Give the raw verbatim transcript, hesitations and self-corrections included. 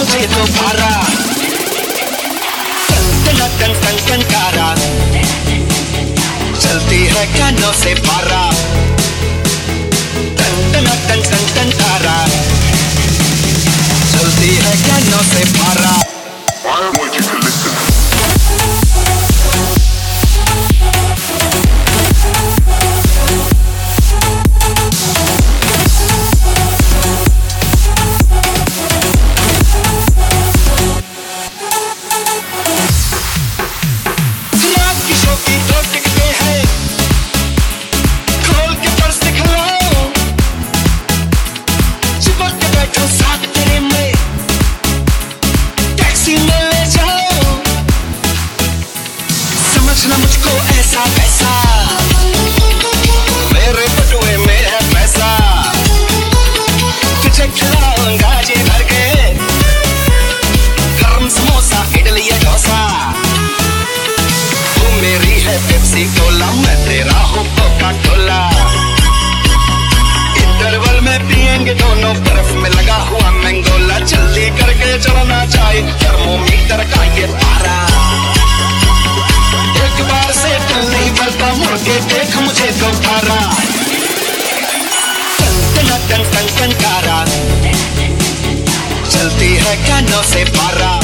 मुझे दोबारा। टन टन टन टन कारा चलती है कानों से पारा। टन टन टन टन टन कारा चलती है कानों से पारा। I want you to listen. समझना मुझको ऐसा वैसा, मेरे बटुए में है पैसा। तुझे खिलाऊंगा जी भर के गरम समोसा इडली या डोसा। तू मेरी है पेप्सी कोला, मैं तेरा हूँ कोका कोला। इंटरवल में पिएंगे दोनों, बर्फ में लगा हुआ मैंगोला। जल्दी करके चलना चाहिए थर्मोमीटर का ये पारा। एक बार से दिल नहीं भरता, मुड़ के देख मुझे दोबारा। टन टन टन टन कारा चलती है कानों से पारा।